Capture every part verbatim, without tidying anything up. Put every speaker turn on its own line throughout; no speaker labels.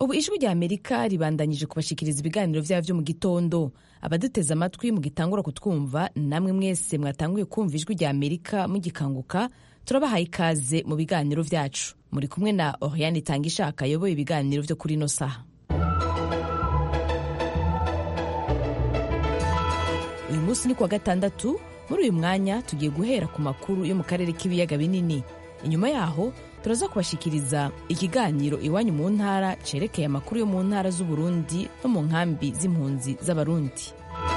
ubu ijwi rya Amerika ribandanyije kubashikiriza ibiganiro vyabo vyo mu gitondo. Abaduteze amatwi mugitangura kutwumva, namwe mwese mwatanguye kumva ijwi rya Amerika mugikanguka, turabahaye ikaze mu biganiro vyacu. Muri kumwe na Oriane Tangishaka ayoboye ibiganiro vyo kuri no saha. Uyu munsi ni kuwa gatandatu. Muri uyu mwanya tugiye guhera ku makuru yo mu karere k'ibiyaga binini. Inyuma yaho turaza kubashikiriza ikiganiro iwanyu mu ntara cerekeye amakuru yo mu ntara z'Uburundi no mu nkambi z'impunzi z'Abarundi.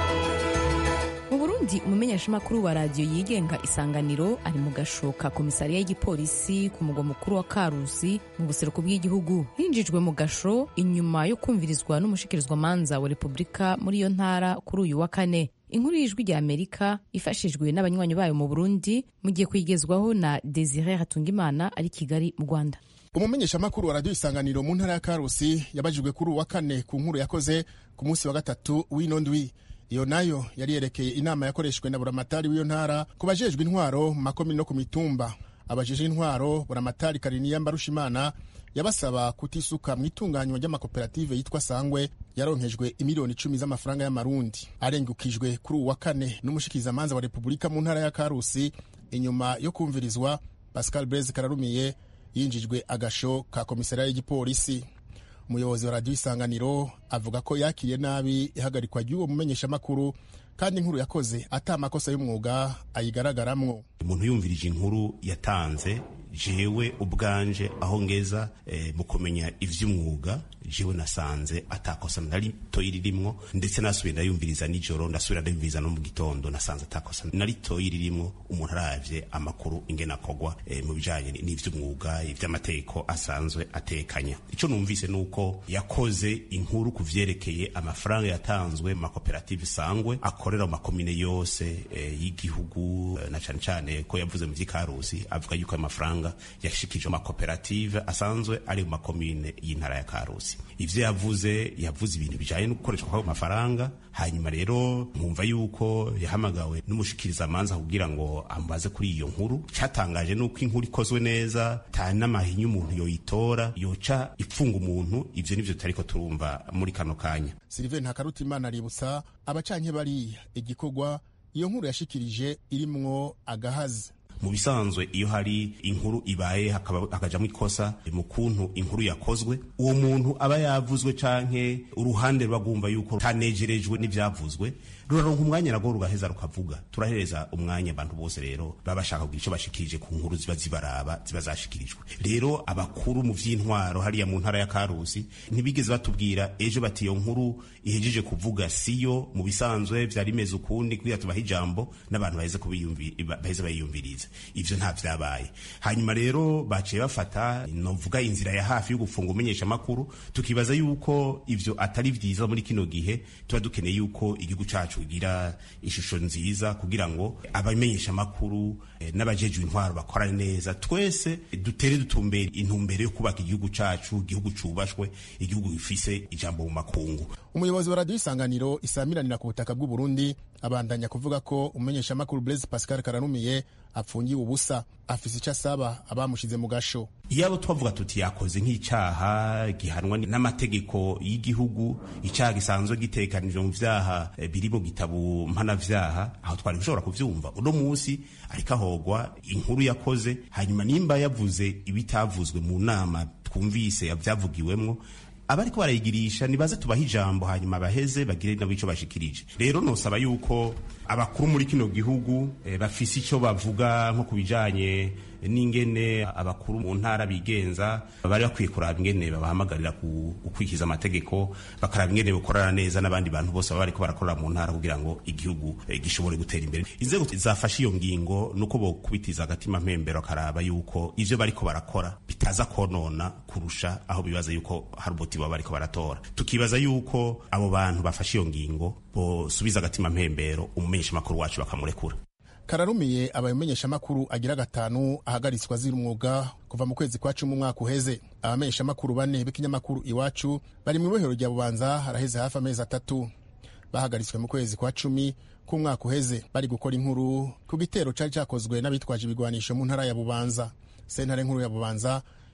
Mu Burundi, umumenyeshamakuru wa radiyo yigenga Isanganiro ari mu gasho ka komisariya y'igipolisi ku mugwa mukuru wa Karusi mu buseruko bw'igihugu. Hinjijwe mu gasho inyuma yo kumvirizwa n'umushikirizwamanza wa Repubulika muri iyo ntara kuri uyu wa kane. Inkuru y'ijwi rya Amerika ifashijwe n'abanywanyi bayo mu Burundi mugiye kwigezwaho na Desire Hatungimana ari Kigali mu Rwanda.
Umumenyeshamakuru wa radiyo Isanganiro mu ntara ya Karusi yabajijwe kuri uwa kane ku nkuru yakoze ku munsi wa gatatu w'ino ndwi. Iyo nayo yari yerekeye inama yakoreshwe na buramatari w'iyo ntara ku bajejwe intwaro mu makomine no ku mitumba. Abajejwe intwaro buramatari Kariniya Mbarushimana yabasaba kutisuka mu itunganywa ry'amakoperative yitwa Sangwe yaronkejwe imiliyoni icumi z'amafaranga y'amarundi. Arengukijwe kuri uwa kane n'umushikirizamanza wa Repubulika mu ntara ya Karusi inyuma yo kumvirizwa, Pascal Blaise Kararumiye yinjijwe agasho ka komisariya y'igipolisi. Umuyobozi wa radiyo Isanganiro avuga ko yakiriye nabi ihagarikwa ry'uwo mumenyeshamakuru kandi inkuru yakoze ata makosa y'umwuga ayigaragaramwo.
Umuntu yumvirije inkuru yatanze, jewe ubwanje aho ngeza e, mu kumenya ivy'umwuga, jewe nasanze atakosa nari toyi ririmwo, ndetse nasubiye ndayumviriza nijoro, ndasubira ndayumviriza no mu gitondo, nasanze atakosa nari toyi ririmwo. Umuntu aravye amakuru ingena kogwa e, mu bijanye n'ivy'umwuga, ivy'amategeko asanzwe atekanya. Ico numvise nuko yakoze inkuru kuvyerekeye amafaranga yatanzwe mu makoperative Sangwe akorera mu makomine yose e, y'igihugu, na cane cane ko yavuze mu vy'Ikarusi avuga yuko amafaranga yashikije amakoperative asanzwe ari mu makomine y'intara ya Karusi. Ivyo yavuze yavuze ibintu bijanye no gukoreshwa kwa mafaranga. Hanyuma rero mwumva yuko yahamagawe n'umushikiriza amanza kugira ngo ambaze kuri iyo nkuru. Cyatangaje nuko inkuru ikozwe neza, ta n'amahinyu umuntu yoyitora yoca ipfunga umuntu. Ivyo nivyo tariko turumva muri kano kanya.
Sylvain Hakarutimana aributsa abacanke bari igikogwa iyo nkuru yashikirije irimwo agahazi.
Mu bisanzwe iyo hari inkuru ibaye hakajamwo ikosa mu kuntu inkuru yakozwe, uwo muntu aba yavuzwe canke uruhande rwagumva yuko tanejerejwe n'ivyavuzwe, ruraronka umwanya nago rugaheza rukavuga. Turahereza umwanya abantu bose rero babashaka kugira ico bashikirije ku nkuru ziba zibaraba ziba zashikirijwe. Rero abakuru mu vy'intwaro hariya mu ntara ya Karusi ntibigeze batubwira ejo bati iyo nkuru ihejeje kuvuga siyo, mu bisanzwe vyari meze ukundi kugira tubaha ijambo n'abantu baheze kubiyumvira baheze bayiyumviriza. Ivyo nta vyabaye. Hanyuma rero baciye bafata novuga inzira ya hafi yo gufunga umenyesha makuru, tukibaza yuko ivyo atari vyiza muri kino gihe. Tuba dukeneye yuko igihugu cacu kugira ishusho nziza kugira ngo abamenyesha makuru e, n'abajejwe intwaro bakora neza, twese dutere dutumbere intumbere yo kubaka igihugu cacu, igihugu cubashwe, igihugu gifise ijambo mu makungu.
Umuyobozi wa radiyo Isanganiro isamiranira ku butaka bw'u Burundi abandanya kuvuga ko umenyesha makuru Blaise Pascal Kararumiye apfungiwe ubusa, afise icyo asaba abamushize mu gasho.
Iyabo twavuga tuti yakoze nk'icyaha gihanwa n'amategeko y'igihugu, icyaha gisanzwe gitekanije mu vyaha e, biri mu gitabo mpanavyaha, aho twari gushobora kuvyumva. Uno munsi ariko ahogwa inkuru yakoze, hanyuma nimba yavuze ibitavuzwe mu nama twumvise yavyavugiwemwo, abariko barayigirisha nibaze tubaha ijambo hanyuma baheze bagire nabo ico bashikirije. Rero nosaba yuko abakuru muri kino gihugu e, bafise ico bavuga nko kubijanye n'ingene abakuru mu ntara bigenza, bari bakwiye kuraba ingene babahamagarira gukwikiza amategeko, bakaraba ingene bokorana neza n'abandi bantu bose baba bariko barakorera mu ntara kugira ngo igihugu e, gishobore gutera imbere. Inzego zafashe iyo ngingo nuko bo kubitiza agatima mpembero, karaba yuko ivyo bariko barakora bitaza konona kurusha aho bibaza yuko hari uboti baba bariko baratora. Tukibaza yuko abo bantu bafashe iyo ngingo bo subiza agatima mpembero umumenyesha makuru wacu bakamurekura.
Kararumiye abamenyesha makuru agira gatanu ahagaritswa zira umwuga kuva mu kwezi kwa cumi umwaka uheze. Abamenyesha makuru bane b'ikinyamakuru Iwacu bari mu bohero rya Bubanza haraheze hafi amezi atatu. Bahagaritswe mu kwezi kwa cumi k'umwaka uheze bari gukora inkuru ku gitero cari cakozwe n'abitwaje ibigwanisho mu ntara ya Bubanza. Sentare nkuru ya Bubanza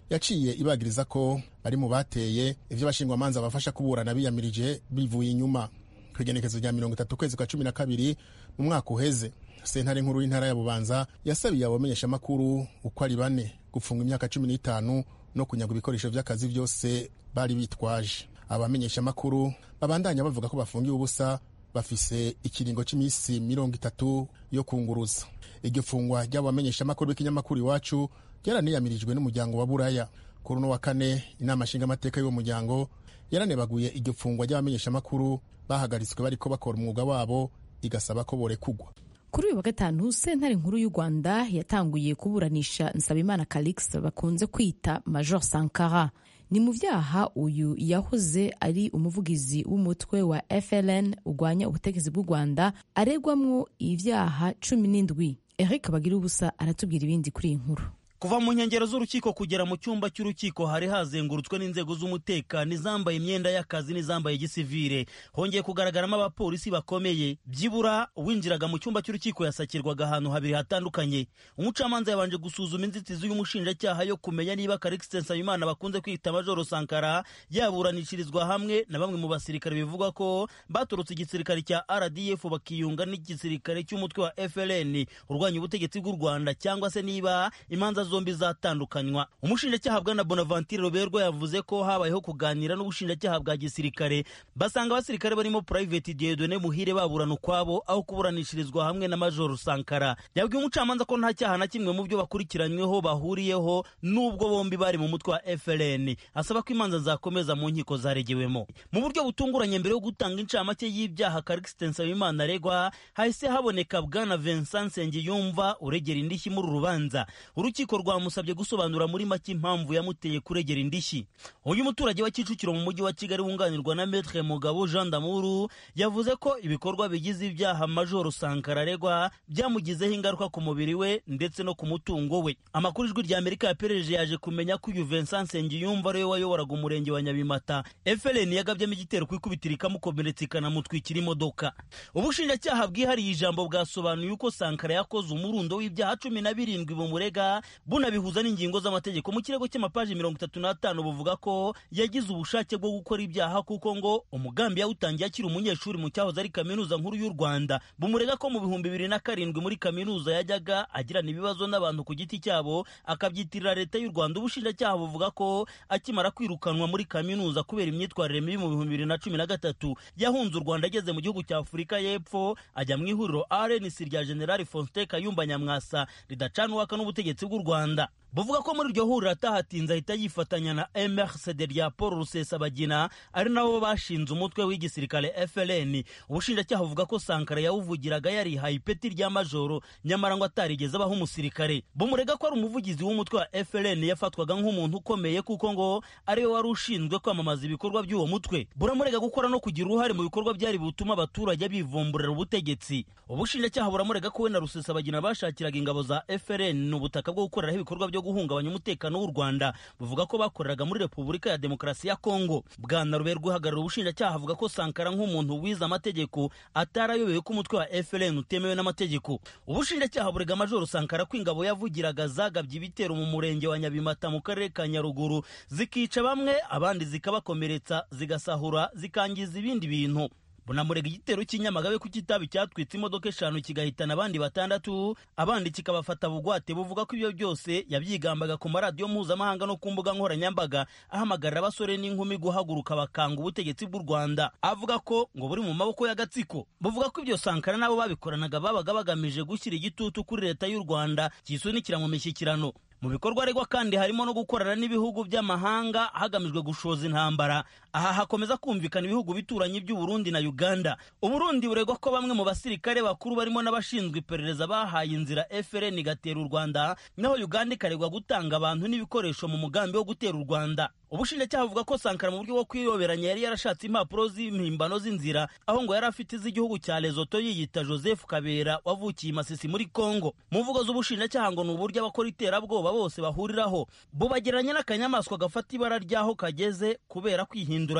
yaciye ibagiriza ko bari mu bateye ivyo bashingwamanza bafasha kuburana biyamirije bivuye inyuma. Kw'igenekezo rya mirongo itatu ukwezi kwa cumi na kabiri mu mwaka uheze, sentare nkuru y'intara ya Bubanza yasabiye abamenyesha makuru uko ari bane gupfunga imyaka cumi n'itanu no kunyaga ibikoresho vy'akazi vyose bari bitwaje. Abamenyesha makuru babandanya bavuga ko bafungiye ubusa bafise ikiringo c'imisi mirongo itatu yo kunguruza. Iryo fungwa ry'abamenyesha makuru b'ikinyamakuru Iwacu ryaraniyamirijwe n'umuryango wa Buraya. Kuri uno wa kane, inama nshinga amateka y'uwo muryango yaranebaguye iryo fungwa ry'abamenyesha makuru bahagaritswe bariko bakora umwuga wabo, igasaba ko borekugwa.
Kuri uyu wa gatanu, sentare nkuru y'u Rwanda yatanguye kuburanisha Nsabimana Calix bakunze kwita Major Sankara. Ni mu vyaha uyu yahoze ari umuvugizi w'umutwe wa F L N urwanya ubutegetsi bw'u Rwanda aregwamwo ivyaha cumi n'indwi. Eric Bagirubusa aratubwira ibindi kuri iyi nkuru.
Kuva mu nkengero z'urukiko kugera mu cyumba cy'urukiko hari hazengurutswe n'inzego z'umutekano izambaye imyenda y'akazi n'izambaye gisivile. Hongeye kugaragaramo abapolisi bakomeye. Byibura uwinjiraga mu cyumba cy'urukiko yasakirwaga ahantu habiri hatandukanye. Umucamanza yabanje gusuzuma inzitizi y'umushinjacyaha yo kumenya niba Calix Nsabimana bakunze kwita Major Sankara yaburanishirizwa hamwe na bamwe mu basirikare bivugwa ko baturutse igisirikare cya R D F bakiyunga n'igisirikare cy'umutwe wa F L N urwanya ubutegetsi bw'u Rwanda, cyangwa se niba imanza zombi zatandukanywa. Umushinjacyaha bwana Bonaventure Roberwa yavuze ko habayeho kuganira n'ubushinjacyaha bwa gisirikare, basanga abasirikare barimo Private Dieudonné Muhire baburana ukwabo aho kuburanishirizwa hamwe na Major Sankara. Yabwiye umucamanza ko nta cyaha na kimwe mu byo bakurikiranyweho bahuriyeho nubwo bombi bari mu mutwe wa F L N. Asaba ko imanza zakomeza mu nkiko zaregewemo. Mu buryo butunguranye, mbere yo gutanga incamake y'ibyaha Calix Nsabimana aregwa, hahise haboneka bwana Vincent Nsengiyumva uregera indishyi muri rubanza. Urukiko rwamusabye gusobanura muri make impamvu yamuteye kuregera indishyi. Uyu muturage wa Kicukiro mu mujyi wa Kigali wunganirwa na Maître Mugabo Jean d'Amour yavuze ko ibikorwa bigize ibyaha Major Sankara aregwa byamugizeho ingaruka ku mubiri we ndetse no ku mutungo we. Amakuru ijwi rya Amerika yapereje yaje kumenya ko uyu Vincent Nsengiyumva ariwe wayoboraga umurenge wa Nyabimata. F L N yagabyemo igitero kwikubitira ikamukomeretsa ikanamutwikira imodoka. Ubushinjacyaha bwihariye ijambo bwasobanuye uko Sankara yakoze umurundo w'ibyaha cumi na birindwi bumurega, bunabihuza n'ingingo z'amategeko. Mu kirego cy'amapaji mirongo itatu n'atanu buvuga ko yagize ubushake bwo gukora ibyaha kuko ngo umugambi yawutangiye akiri umunyeshuri mu cyahoze ari kaminuza nkuru y'u Rwanda. Bumurega ko mu bihumbi bibiri na karindwi muri kaminuza yajyaga agirana ibibazo n'abantu ku giti cyabo akabyitirira leta y'u Rwanda. Ubushinjacyaha buvuga ko akimara kwirukanwa muri kaminuza kubera imyitwarire mibi mu bihumbi bibiri na cumi na gatatu yahunze u Rwanda ageze mu gihugu cya Afurika y'Epfo ajya mu ihuriro R N C rya General Faustin Kayumba Nyamwasa ridacanwaka n'ubutegetsi bw'u Rwanda. Buvuga ko muri iryo huriro atahatinze ahita yifatanya na M R C D rya Paul Rusesabagina ari nabo bashinze umutwe w'igisirikare F L N. Ubushinjacyaha buvuga ko Sankara yawuvugiraga yarihaye ipeti rya majoro nyamara ngo atarigeze abaho umusirikare. Bumurega ko ari umuvugizi w'umutwe wa F L N yafatwaga nk'umuntu ukomeye kuko ngo ariwe wari ushinzwe kwamamaza ibikorwa by'uwo mutwe. Buramurega gukora no kugira uruhare mu bikorwa byari butuma abaturage bivumburira ubutegetsi. Ubushinjacyaha buramurega ko we na Rusesabagina bashakiraga ingabo za F L N ubutaka bwo gukoreraho ibikorwa byo guhungabanya umutekano w'u Rwanda. Buvuga ko bakoreraga muri Repubulika ya Demokarasi ya Kongo. Bwana Roberwa uhagarariye ubushinjacyaha avuga ko Sankara nk'umuntu wize amategeko atarayobewe ko umutwe wa F L N utemewe n'amategeko. Ubushinjacyaha burega Major Sankara ko ingabo yavugiraga zagabye ibitero mu murenge wa Nyabimata mu karere ka Nyaruguru zikica bamwe abandi zikabakomeretsa zigasahura zikangiza ibindi bintu. Bunamurega igitero cy'inyamagabe ku kitabi cyatwitse imodoka eshanu kigahitana abandi batandatu, abandi kikabafata bugwate. Buvuga ko ibyo byose yabyigambaga ku maradiyo mpuzamahanga no ku mbuga nkoranyambaga ahamagarira abasore n'inkumi guhaguruka bakanga ubutegetsi bw'u Rwanda. Avuga ko ngo buri mu maboko y'agatsiko. Buvuga ko ibyo Sankara nabo babikoranaga babaga bagamije gushyira igitutu kuri leta y'u Rwanda cyisunikira mu mishyikirano. Mu bikorwa aregwa kandi harimo no gukorana n'ibihugu by'amahanga hagamijwe gushoza intambara. Aha hakomeza kumvikana ibihugu bituranye by'u Burundi na Uganda. Uburundi buregwa ko bamwe mu basirikare bakuru barimo n'abashinzwe iperereza bahaye inzira F L N igatera u Rwanda, naho Uganda ikaregwa gutanga abantu n'ibikoresho mu mugambi wo gutera u Rwanda. Ubushinjacyaha buvuga ko Sankara mu buryo bwo kwiyoberanya yari yarashatse impapuro z'impimbano z'inzira, aho ngo yari afite iz'igihugu cya Lesotho yiyita Joseph Kabera wavukiye Masisi muri Kongo. Mu mvugo z'ubushinjacyaha ngo ni uburyo abakora iterabwoba bose bahuriraho, bubageranya n'akanyamaswa gafata ibara ryaho kageze kubera kwihinduranya.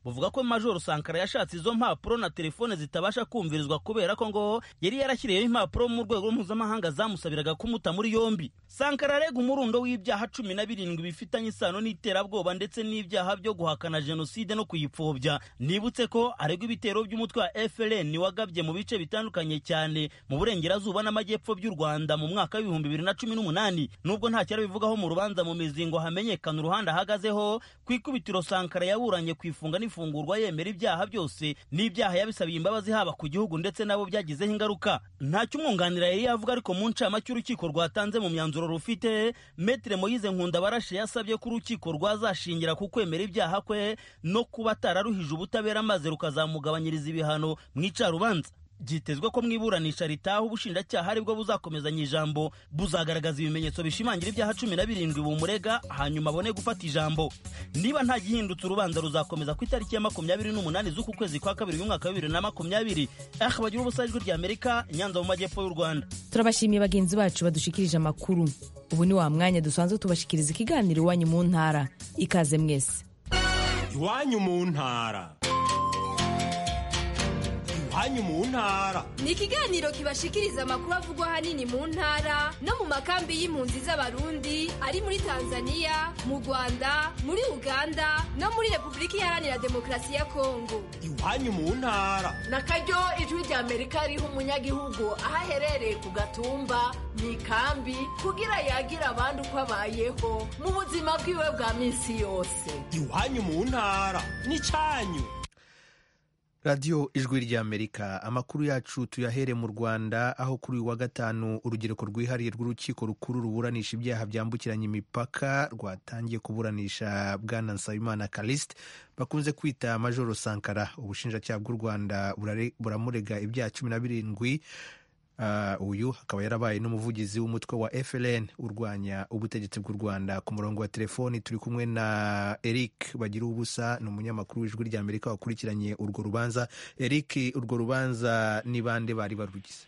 buvuga ko Major Sankara yashatse izo mpapuro na telefone zitabasha kumvirizwa kubera ko ngo yari yarashyiriyeho impapuro mu rwego mpuzamahanga zamusabiraga kumuta muri yombi. Sankara arega umurundo w'ibyaha cumi na birindwi bifitanye isano n'iterabwoba ndetse n'ibyaha byo guhakana jenoside no kuyipfobya. Nibutse ko aregwa ibitero by'umutwe wa F L N wagabye mu bice bitandukanye cyane mu burengerazuba n'amajyepfo by'u Rwanda mu mwaka w'ibihumbi bibiri na cumi n'umunani. Nubwo nta cyari bivugaho mu rubanza mu mizi ngo hamenyekane uruhande ahagazeho, ku ikubitiro Sankara yaburanye kwifunga n'ifungurwa yemera ibyaha byose n'ibyaha yabisabiye imbabazi haba ku gihugu ndetse nabo byagizeho ingaruka. Ntacyo umwunganira yari yavuga, ariko mu ncamake urukiko rwatanze mu myanzuro rufite, Maître Moise Nkundabarashe yasabye ko urukiko rwazashingira ku kwemera ibyaha kwe no kuba atararuhije ubutabera maze rukazamugabanyiriza ibihano mu icarubanza. Byitezwe ko mu iburanisha ritaha ubushinjacyaha aribwo buzakomezanya ijambo, buzagaragaza ibimenyetso bishimangira ibyaha cumi na birindwi bumurega, hanyuma abone gufata ijambo. Niba nta gihindutse urubanza ruzakomeza ku itariki ya makumyabiri n'umunani z'uku kwezi kwa kabiri y'umwaka wa bibiri na makumyabiri. Ah, bagira ubusa ijwi rya Amerika, Nyanza mu majyepfo y'u Rwanda.
Turabashimiye bagenzi bacu badushikirije amakuru. Ubu ni wa mwanya dusanzwe tubashikiriza ikiganiro Iwanyu mu ntara. Ikaze mwese.
Iwanyu mu ntara. Iwanyu mu ntara
ni ikiganiro kibashikiriza amakuru avugwa ahanini mu ntara no mu makambi y'impunzi z'abarundi ari muri Tanzania, mu Rwanda, muri Uganda no muri Repubulika Iharanira Demokarasi ya Kongo.
Iwanyu mu ntara
nakaryo ijwi rya Amerika riha umunyagihugu aho aherereye ku gatumba mu ikambi kugira yagira abandi uko abayeho mu buzima bwiwe bwa minsi yose.
Iwanyu mu ntara ni cyanyu.
Radio Ijwi ry'Amerika. Amakuru yacu tuyahere mu Rwanda, aho kuri uyu wa gatanu urugereko rwihariye rw'urukiko rukuru ruburanisha ibyaha byambukiranya imipaka rwatangiye kuburanisha Bwana Nsabimana Callixte bakunze kwita Major Sankara. Ubushinjacyaha bw'u Rwanda buramurega ibyaha cumi na birindwi. Uh, uyu akaba yarabaye n'umuvugizi w'umutwe wa F L N urwanya ubutegetsi bw'u Rwanda. Ku murongo wa telefoni turi kumwe na Eric Bagira ubusa, ni umunyamakuru w'Ijwi ry'Amerika wakurikiranye urwo rubanza. Eric, urwo rubanza ni bande bari barugize?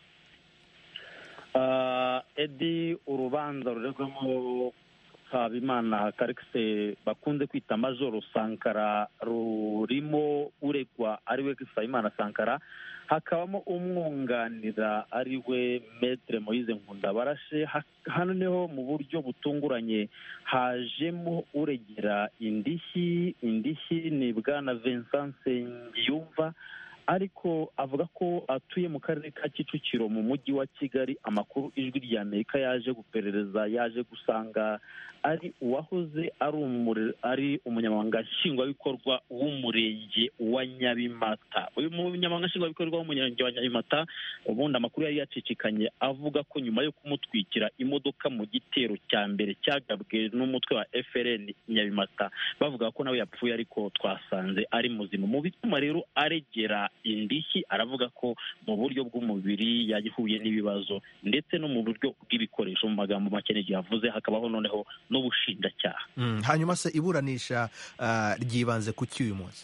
Uh, Edi, urubanza ruregwamo Nsabimana Callixte bakunze kwita Major Sankara rurimo uregwa ariwe Nsabimana Sankara, hakabamo umwunganira ariwe Maître Moise Nkundabarashe. Hano niho mu buryo butunguranye hajemo uregera indishyi. Indishyi ni Bwana Vincent Nsengiyumva, ariko avuga ko atuye mu karere ka Kicukiro mu mujyi wa Kigali. Amakuru Ijwi ry'Amerika yaje guperereza yaje gusanga ari uwahoze ari ari umunyamabanga nshingwabikorwa w'umurenge wa Nyabimata. Uyu munyamabanga nshingwabikorwa w'umurenge wa Nyabimata, ubundi amakuru yari yacicikanye avuga ko nyuma yo kumutwikira imodoka mu gitero cya mbere cyagabwe n'umutwe wa F L N Nyabimata, bavuga ko nawe yapfuye, ariko twasanze ari muzima. Mu bituma rero aregera indishyi, aravuga ko mu buryo bw'umubiri yagihuye n'ibibazo ndetse no mu buryo bw'ibikoresho. Mu magambo make yavuze, hakabaho noneho n'ubushinjacyaha.
Mm, hanyuma se iburanisha uh, ryibanze ku cy'uyu munsi?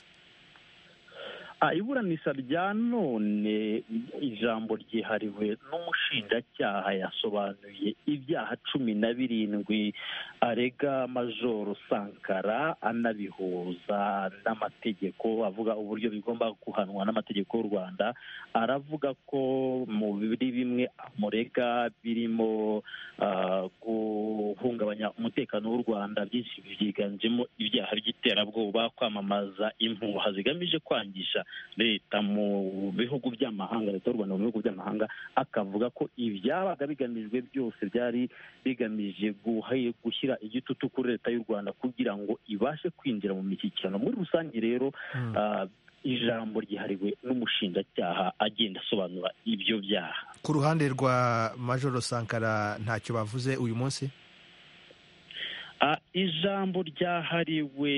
Ah, iburanisha rya none ijambo ryihariwe n'umushinjacyaha yasobanuye ibyaha cumi na birindwi arega Major Sankara, anabihuza n'amategeko, avuga uburyo bigomba guhanwa n'amategeko y'u Rwanda. Aravuga ko mu biri bimwe amurega birimo uh, guhungabanya umutekano w'u Rwanda, byinshi byiganjemo ibyaha by'iterabwoba, kwamamaza impuha zigamije kwangisha leta mu bihugu by'amahanga, leta y'u Rwanda mu bihugu by'amahanga. Akavuga ko ibyabaga bigamijwe byose byari bigamije gushyira igitutu kuri leta y'u Rwanda kugira ngo ibashe kwinjira mu mishyikirano. Muri rusange rero hmm. uh, ijambo ryihariwe n'umushinjacyaha agenda asobanura ibyo byaha.
Ku ruhande rwa Major Sankara ntacyo bavuze uyu munsi?
Uh, ijambo ryahariwe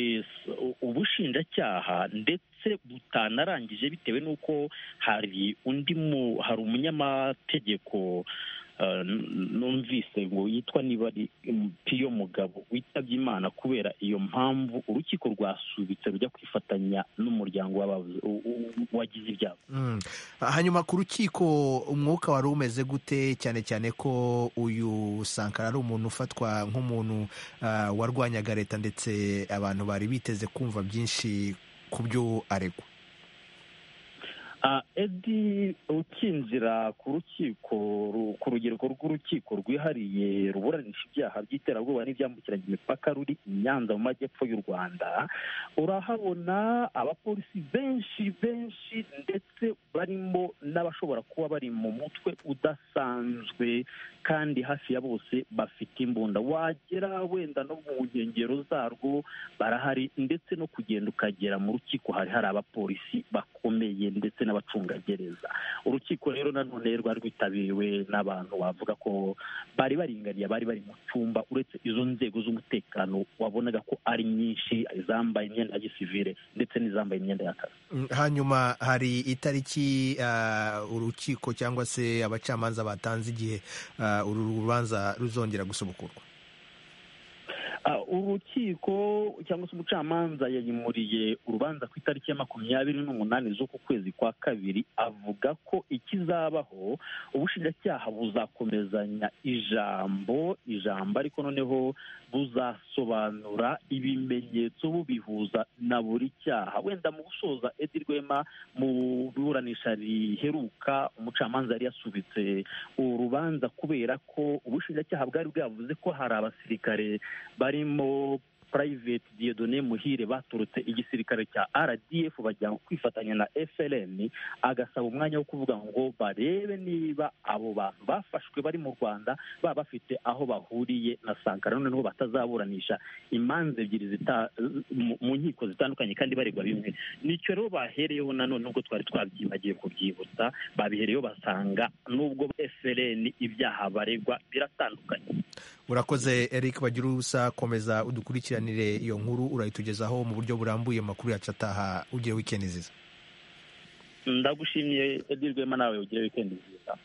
ubushinjacyaha ndetse butanarangije bitewe n'uko hari undi mu hari umunyamategeko uh, numvise ngo yitwa niba ari Piyo Mugabo witabye Imana. Kubera iyo mpamvu urukiko rwasubitse rujya kwifatanya n'umuryango wagize ibyago.
Mm. Hanyuma ku rukiko umwuka wari umeze gute, cyane cyane ko uyu Sankara ari umuntu ufatwa nk'umuntu uh, warwanyaga leta ndetse abantu bari biteze kumva byinshi ku byo aregwa.
edi ukinjira ku rukiko ku rugereko rw'urukiko rwihariye ruburanisha ibyaha by'iterabwoba n'ibyambukiranya imipaka ruri i Nyanza mu majyepfo y'u Rwanda, urahabona abapolisi benshi benshi ndetse barimo n'abashobora kuba bari mu mutwe udasanzwe, kandi hafi ya bose bafite imbunda. Wagera wenda no mu nkengero zarwo barahari, ndetse no kugenda ukagera mu rukiko hari hari abapolisi bakomeye ndetse n'abacungagereza. Urukiko rero nanone rwari rwitabiriwe n'abantu bavuga ko bari baringaniye, bari bari mu cyumba, uretse izo nzego z'umutekano wabonaga ko ari nyinshi, izambaye imyenda ya gisivile ndetse n'izambaye imyenda y'akazi.
Hanyuma hari itariki uh, urukiko cyangwa se abacamanza batanze igihe uh, uru rubanza ruzongera gusubukurwa?
Urukiko cyangwa se umucamanza yayimuriye urubanza ku itariki ya makumyabiri n'umunani z'uku kwezi kwa kabiri, avuga ko ikizabaho ubushinjacyaha buzakomezanya ijambo ijambo ariko noneho buzasobanura ibimenyetso bubihuza na buri cyaha. Wenda mu gusoza, Edi Rwema, mu iburanisha riheruka umucamanza yari yasubitse urubanza kubera ko ubushinjacyaha bwari bwavuze ko hari abasirikare barimo Private Dieudonné Muhire baturutse igisirikare cya R D F bajya kwifatanya na F L N, agasaba umwanya wo kuvuga ngo barebe niba abo bantu bafashwe bari mu Rwanda baba bafite aho bahuriye na Sankara, noneho batazaburanisha imanza ebyiri mu nkiko zitandukanye kandi baregwa bimwe. Nicyo rero bahereyeho nanone, nubwo twari twabyibagiye kubyibutsa, babihereyeho basanga nubwo F L N ibyaha baregwa biratandukanye.
Urakoze Eric Bagirusa, komeza udukurikiranire iyo nkuru, urayitugezaho mu buryo burambuye makuru yacu ataha. Ugire weekend nziza.
Ndagushimiye Edi Rwema, nawe ugire weekend nziza.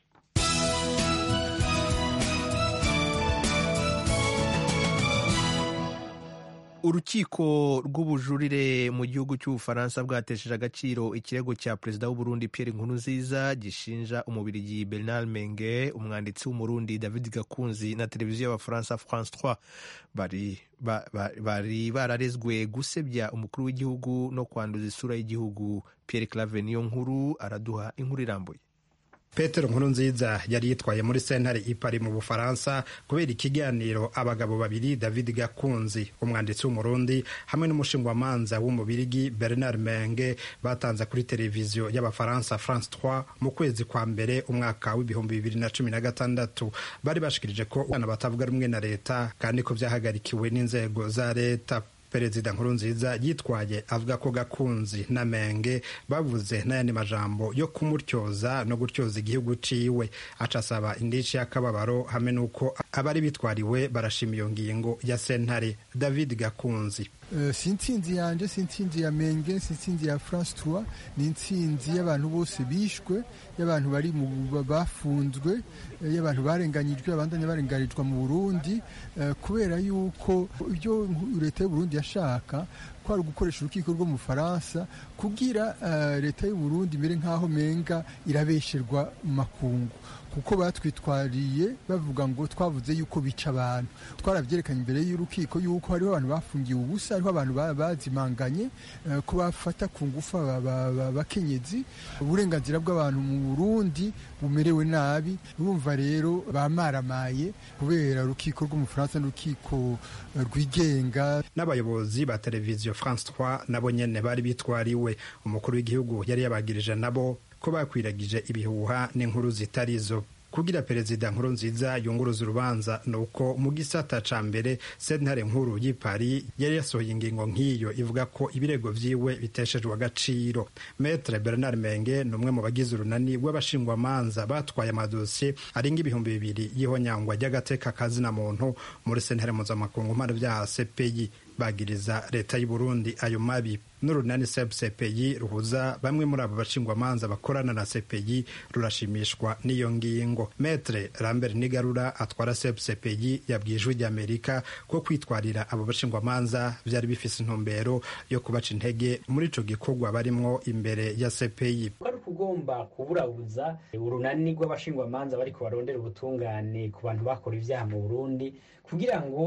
Urukiko rw'ubujurire mu gihugu cy'Ubufaransa bwatesheje agaciro ikirego cya perezida w'u Burundi Pierre Nkurunziza gishinja umubirigi Bernard Menge, umwanditsi w'umurundi David Gakunzi na televiziyo y'Abafaransa France trois bari ba, ba, bari bararezwe gusebya umukuru w'igihugu no kwanduza isura y'igihugu. Pierre Claver niyo nkuru araduha inkuru irambuye.
Petero Nkurunziza yari yitwaye muri sentare i Paris mu Bufaransa kubera ikiganiro abagabo babiri, David Gakunzi umwanditsi w'umurundi hamwe n'umushingwamanza w'umubirigi Bernard Menge, batanze kuri televiziyo y'Abafaransa France trois mu kwezi kwa mbere umwaka w'ibihumbi bibiri na cumi na gatandatu. Bari bashikirije ko abana batavuga rumwe na leta kandi ko byahagarikiwe n'inzego za leta. Perezida Nkurunziza yitwaye avuga ko Gakunzi na Menge bavuze n'ayandi majambo yo kumutyoza no gutyoza igihugu ciwe, acasaba indici y'akababaro hamwe n'uko abari bitwariwe barashima iyo ngingo ya sentare. David Gakunzi:
Uh, si intsinzi yanje, si intsinzi ya Menge, si intsinzi ya France trois, ni intsinzi y'abantu bose bishwe, y'abantu bari mu bafunzwe, y'abantu barenganyijwe, abandanya barenganijwe mu Burundi, uh, kubera yuko ibyo leta y'u Burundi yashaka ko ari gukoresha urukiko rwo mu Faransa kugira uh, leta y'u Burundi mere nkaho Menga irabesherwa mu makungu, kuko batwitwariye bavuga ngo twavuze yuko bica abantu. Twarabyerekanye imbere y'urukiko yuko hariho abantu bafungiye ubusa, hariho abantu bazimanganye, uh, ko bafata ku ngufu abakenyezi, uburenganzira bw'abantu mu Burundi bumerewe nabi. Urumva rero bamaramaye kubera urukiko rwo mu Faransa n'urukiko rwigenga.
N'abayobozi ba televiziyo France trois nabo nyene bari bitwariwe. Umukuru w'igihugu yari yabagirije nabo ko bakwiragije ibihuha n'inkuru zitarizo. Kugira Perezida Nkurunziza yunguruza urubanza nuko mu gisata ca mbere sentare nkuru y'i Paris yari yasohoye ingingo nk'iyo ivuga ko ibirego vyiwe biteshejwe agaciro. Maître Bernard Menge ni umwe mu bagize urunani rw'abashingwamanza batwaye amadosiye arenga ibihumbi bibiri y'ihonyangwa ry'agateka kazina muntu muri sentare mpuzamakungu mpanavyaha C P I, bagiriza leta y'u Burundi ayo mabi. N'urunani C P I ruhuza bamwe muri abo bashingwamanza bakorana na C P I rurashimishwa n'iyo ngingo. Maître Lambert Nigarura atwara C P I yabwiye Ijwi ry'Amerika ko kwitwarira abo bashingwamanza vyari bifise intumbero yo kubaca intege muri ico gikorwa barimwo imbere ya C P I.
Kwari kugomba kuburabuza urunani rw'abashingwamanza bariko barondera ubutungane ku bantu bakora ivyaha mu Burundi kugira ngo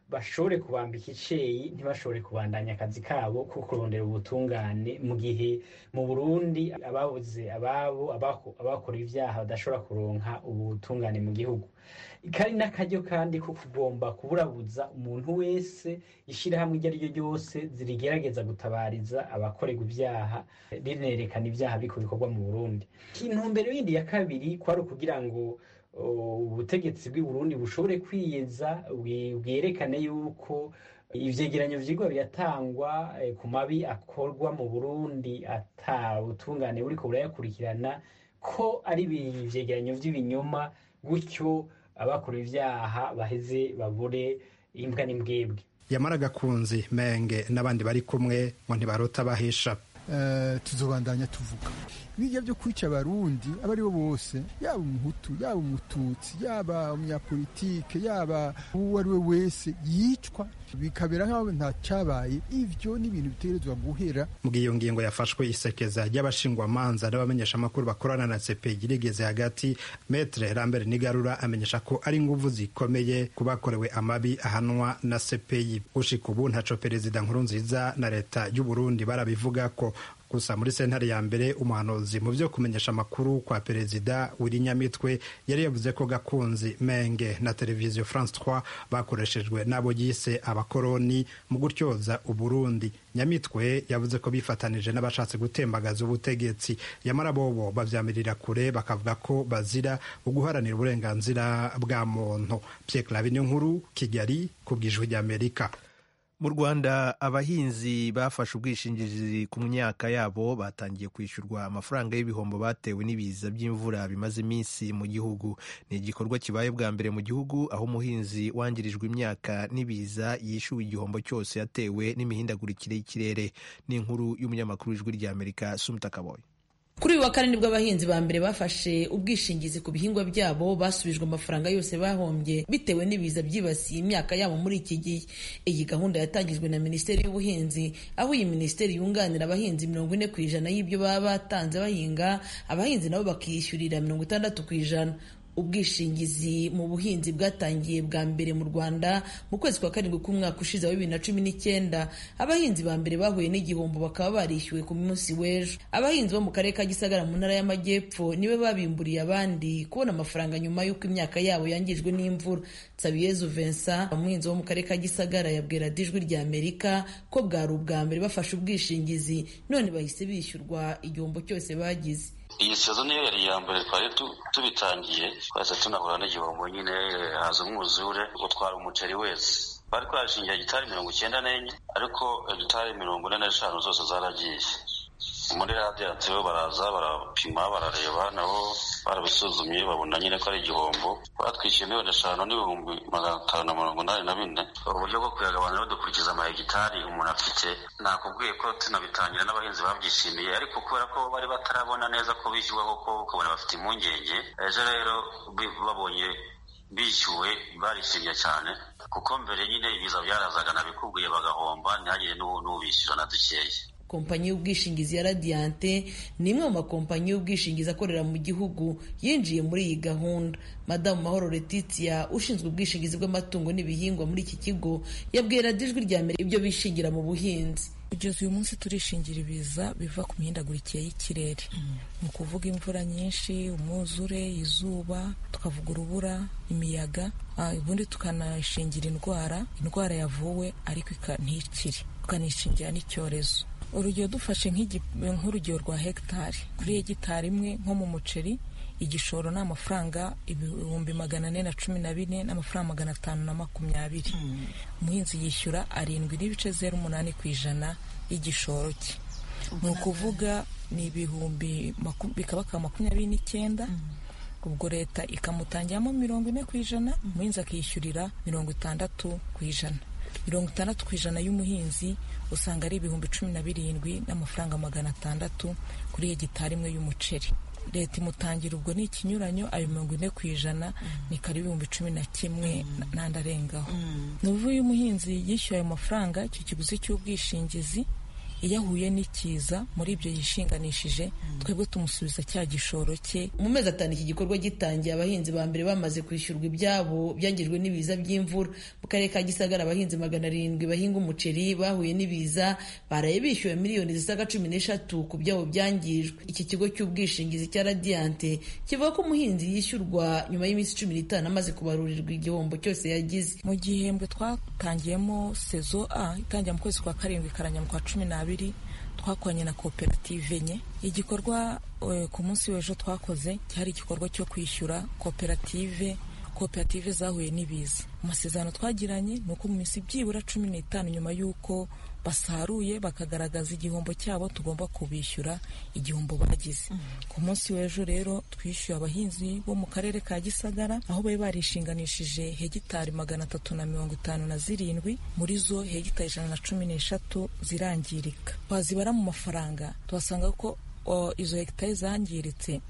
bashobore kubambika iceyi ntibashobore kubandanya akazi kabo ko kurondera ubutungane mu gihe mu Burundi ababuze ababo abakora ivyaha badashobora kuronka ubutungane mu gihugu. Kari n'akaryo kandi ko kugomba kuburabuza umuntu wese ishirahamwe iryo ari ryo ryose zirigerageza gutabariza abakorerwa ivyaha rinerekana ivyaha biko bikorwa mu Burundi. Intumbero yindi ya kabiri kwari ukugira ngo ubutegetsi bw'i Burundi bushobore kwiyeza bwerekane yuko ivyegeranyo vyigwa biratangwa ku mabi akorwa mu Burundi ata butungane buriko burayakurikirana ko ari ivyegeranyo vy'ibinyoma, gutyo abakora ivyaha baheze babure imbwa n'imbwebwe.
Yamara Gakunzi Menge n'abandi bari kumwe ngo ntibarota bahesha.
Uh, tuzobandanya tuvuga bijya byo kwica abarundi abari bo bose, yaba umuhutu yaba umututsi yaba umunyapolitike yaba uwo ari we wese yicwa bikabera nk'aho nta cabaye. Ivyo ni ibintu bitegerezwa guhera.
Mu giyo ngingo yafashwe isekeza ry'abashingwamanza n'abamenyesha amakuru bakorana na C P I rigeze hagati, Maître Lambert Nigarura amenyesha ko ari inguvu zikomeye kubakorewe amabi ahanwa na C P I. Ushika ubu ntaco Perezida Nkurunziza na leta y'u Burundi barabivuga ko. Gusa muri sentare ya mbere umuhanuzi mu byo kumenyesha amakuru kwa Perezida Willy Nyamitwe yari yavuze ko Gakunzi Menge na televiziyo France trois bakoreshejwe n'abo yise abakoroni mu gutyoza Uburundi. Nyamitwe yavuze ko bifatanije n'abashatse gutembagaza ubutegetsi, yamara bobo bavyamirira kure bakavuga ko bazira uguharanira uburenganzira bwa muntu. Pierre Claver Nkuru, Kigali, kubw'Ijwi ry'Amerika.
Mu Rwanda abahinzi bafashe ubwishingizi ku myaka yabo batangiye kwishyurwa amafaranga y'ibihombo batewe n'ibiza by'imvura bimaze iminsi mu gihugu. Ni igikorwa kibaye bwa mbere mu gihugu aho umuhinzi wangirijwe imyaka n'ibiza yishyuwe igihombo cyose yatewe n'imihindagurikire y'ikirere. Ni inkuru y'umunyamakuru w'Ijwi ry'Amerika Sumta Kaboyi.
Kuri uyu wa kane nibwo abahinzi ba mbere bafashe ubwishingizi ku bihingwa byabo basubijwe amafaranga yose bahombye bitewe n'ibiza byibasiye imyaka yabo muri iki gihe. Iyi gahunda yatangijwe na Minisiteri y'Ubuhinzi, aho iyi minisiteri yunganira abahinzi mirongo ine ku ijana y'ibyo baba batanze bahinga, abahinzi nabo bakishyurira mirongo itandatu ku ijana. Ubwishingizi mu buhinzi bwatangiye bwa mbere mu Rwanda mu kwezi kwa karindwi k'umwaka ushize wa bibiri na cumi n'icyenda. Abahinzi ba mbere bahuye n'igihombo bakaba barishyuwe ku munsi w'ejo. Abahinzi bo mu karere ka Gisagara mu ntara y'Amajyepfo niwe babimburiye abandi kubona amafaranga nyuma y'uko imyaka yabo yangijwe n'imvura. Nsabiyezu Vincent, umuhinzi wo mu karere ka Gisagara, yabwira Ijwi ry'Amerika ko bwari ubwa mbere bafashe ubwishingizi none bahise bishyurwa igihombo cyose bagize.
Iyi sezo niyo yari iya mbere twari tubitangiye, twese tunahura n'igihombo nyine, haza umwuzure utwara umuceri wese. Bari twashingiye hegitari mirongo icyenda n'enye ariko hegitari mirongo ine n'eshanu zose zaragiye. Muri radiyanti bo baraza barapima barareba, nabo barabisuzumye babona nyine ko ari igihombo. Batwishyuye miliyoni eshanu n'ibihumbi magana atanu na mirongo inani na bine. Uburyo bwo kuyagabanya dukurikiza amahegitari umuntu afite. Nakubwiye ko tunabitangira n'abahinzi babyishimiye, ariko kubera ko bari batarabona neza ko bishyurwa koko ukabona bafite impungenge. Ejo rero babonye bishyuwe barishimye cyane, kuko mbere nyine ibiza byarazaga nabikubwiye bagahomba ntihagire n'ubishyura na dukeya.
Kompanyi y'ubwishingizi ya Radiant ni imwe mu makompanyi y'ubwishingizi akorera mu gihugu yinjiye muri iyi gahunda. Madamu Mahoro Letitia, ushinzwe ubwishingizi bw'amatungo n'ibihingwa muri iki kigo, yabwira Ijwi ry'Amerika ibyo bishingira mu buhinzi.
Kugeza uyu munsi turishingira ibiza biva ku mihindagurikire y'ikirere. Ni ukuvuga imvura nyinshi, umwuzure, izuba, tukavuga urubura, imiyaga, ubundi tukanashingira indwara indwara yavuwe ariko ntikiri, tukanishingira n'icyorezo. Urugero dufashe nk'urugero rwa hegitari, kuri hegitari imwe nko mu muceri igishoro ni amafaranga ibihumbi magana ane na cumi na bine n'amafaranga magana atanu na makumyabiri. Umuhinzi yishyura arindwi n'ibice zeru umunani ku ijana y'igishoro cye. Ni ukuvuga ni ibihumbi bikaba ka makumyabiri n'icyenda. Ubwo leta ikamutangiramo mirongo ine ku ijana, umuhinzi akishyurira mirongo itandatu ku ijana. Mirongo itandatu ku ijana y'umuhinzi usanga ari ibihumbi cumi na birindwi n'amafaranga magana atandatu kuri hegitari imwe y'umuceri. Leta imutangira ubwo ni ikinyuranyo, ayo mirongo ine ku ijana ni kari ibihumbi cumi na kimwe n'andi arengaho. Ni uvuye umuhinzi yishyuye ayo mafaranga, icyo kiguzi cy'ubwishingizi iyo ahuye n'ikiza muri ibyo yishinganishije twebwe tumusubiza cya gishoro cye.
Mu mezi atanu iki gikorwa gitangiye, abahinzi ba mbere bamaze kwishyurwa ibyabo byangijwe n'ibiza by'imvura. Mu karere ka Gisagara abahinzi magana arindwi bahinga umuceri bahuye n'ibiza baraye bishyuwe miliyoni zisaga cumi n'eshatu ku byabo byangijwe. Iki kigo cy'ubwishingizi cya Radiant kivuga ko umuhinzi yishyurwa nyuma y'iminsi cumi n'itanu amaze kubarurirwa igihombo cyose yagize.
Mu gihembwe twatangiyemo sezo A itangira mu kwezi kwa karindwi ikaranya mu kwa cumi n'abiri, twakoranye na koperative enye. Igikorwa e, ku munsi w'ejo twakoze cyari igikorwa cyo kwishyura koperative koperative zahuye n'ibiza. Amasezerano twagiranye ni uko mu minsi byibura cumi n'itanu nyuma y'uko basaruye bakagaragaza igihombo cyabo tugomba kubishyura igihombo bagize. Mm. Ku munsi w'ejo rero twishyuye abahinzi bo mu karere ka Gisagara aho bari barishinganishije hegitari magana atatu na mirongo itanu na zirindwi, muri zo hegitari ijana na cumi n'eshatu zirangirika. Twazibara mu mafaranga tuhasanga ko o, izo hegitari zangiritse,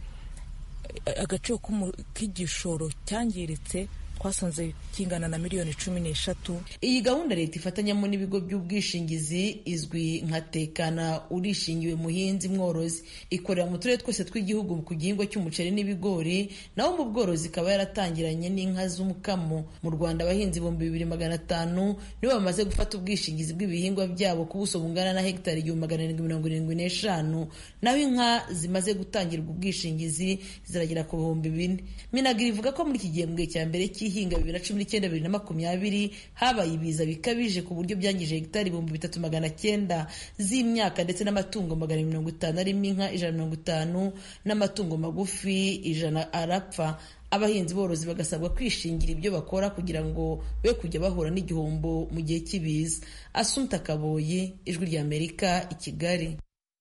agaciro k'igishoro cyangiritse twasanze kingana na miliyoni cumi n'eshatu.
Iyi gahunda leta ifatanyamo n'ibigo by'ubwishingizi izwi nka Tekana urishingiwe muhinzi mworozi, ikorera mu turere twose tw'igihugu ku gihingwa cy'umuceri n'ibigori, naho mu bworozi ikaba yaratangiranye n'inka z'umukamo. Mu Rwanda abahinzi ibihumbi bibiri magana atanu nibo bamaze gufata ubwishingizi bw'ibihingwa byabo ku buso bungana na hegitari igihumbi magana arindwi mirongo irindwi n'eshanu, naho inka zimaze gutangirwa ubwishingizi ziragera ku bihumbi bine. Minagri ivuga ko muri iki gihembwe cya mbere cy'ihinga bibiri na cumi n'icyenda bibiri na makumyabiri habaye ibiza bikabije ku buryo byangije hegitari ibihumbi bitatu magana cyenda z'imyaka ndetse n'amatungo magana mirongo itanu arimo inka ijana mirongo itanu n'amatungo magufi ijana arapfa. Abahinzi borozi bagasabwa kwishingira ibyo bakora kugira ngo be kujya bahura n'igihombo mu gihe cy'ibiza. Asumta Kaboyi, Ijwi rya Amerika, i Kigali.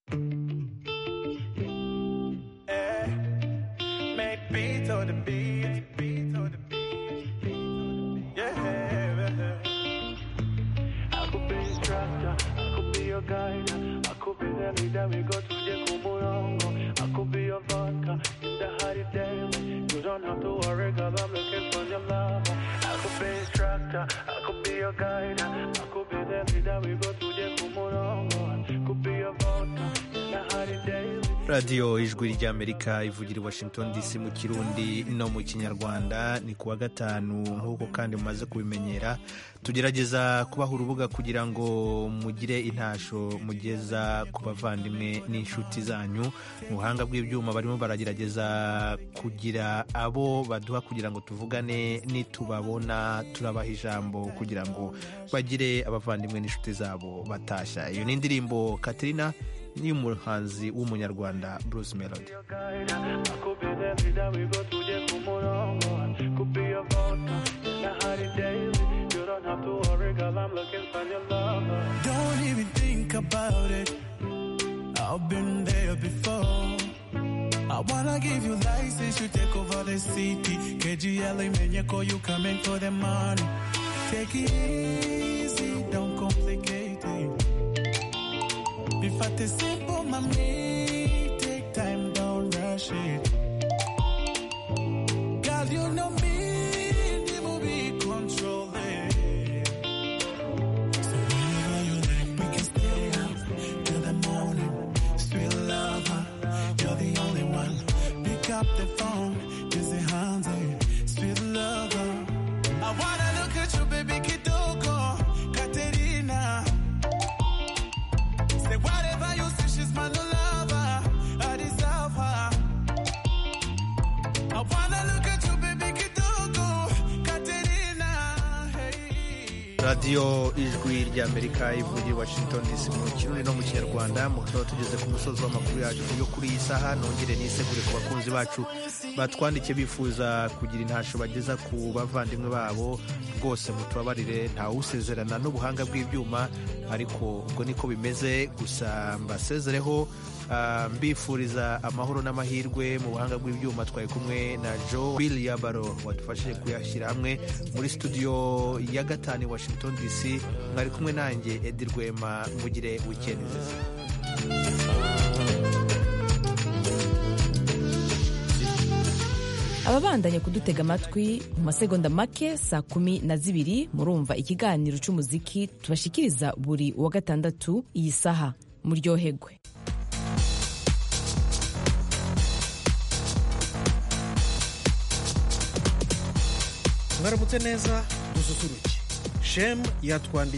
Guide. I could be the leader, we go to the Kumurongo. I could be your vodka in the hot day. You don't have to worry, cause I'm looking for your love. I could be instructor, I could be your guide. I could be the leader, we go to the Kumurongo. I could be your vodka in the hot day.
Radio Ijwi rya Amerika ivugira Washington D C mu Kirundi no mu Kinyarwanda. Ni kuwa gatanu nk'uko kandi mumaze kubimenyera tugerageza kubaha urubuga kugira ngo mugire intasho mugeza ku bavandimwe n'inshuti zanyu. Mu buhanga bw'ibyuma barimo baragerageza kugira abo baduha kugira ngo tuvugane, nitubabona turabaha ijambo kugira ngo bagire abavandimwe n'inshuti zabo batashya. Iyo ni indirimbo Katrina ni umuhanzi w'umunyarwanda Bruce Melody.
Don't even think about it, I've been there before. I wanna give you license to take over the city. K G L A Menyako, you coming for the money. Take it easy, don't complicate it. If I take simple, mommy, take time, don't rush it. Girl, you know me, the movie control it. So whenever you like, we can stay up till the morning. Sweet lover, you're the only one. Pick up the phone, just say Hansi, sweet lover. I wanna look at you, baby, Kitoko, Katerina. Say whatever you say, she's my new lover. I deserve her. I wanna look at you, baby, Kitoko, Katerina. Hey.
Radio Ijwi rya Amerika ivugira Washington D C mu Kirundi no mu Kinyarwanda. Mukaba tugeze ku musozi w'amakuru yacu yo kuri iyi saha. Nongere nisegure ku bakunzi bacu batwandike bifuza kugira intasho bageza ku bavandimwe babo. Rwose mutubabarire, nta usezerana n'ubuhanga bw'ibyuma, ariko ubwo niko bimeze. Gusa mbasezereho, uh, mbifuriza amahoro n'amahirwe. Mu buhanga bw'ibyuma twari kumwe na Joe Bill Yabaro wadufashije kuyashyira hamwe muri studio ya gatanu Washington D C. Mwari kumwe nanjye Edi Rwema. Mugire weekend nziza.
ababandanya kudutega amatwi mu masegonda make saa kumi na zibiri murumva ikiganiro cy'umuziki tubashikiriza buri wa gatandatu iyi saha. muryoherwe.
mwaramutse neza dususuruke. Shem yatwandikiye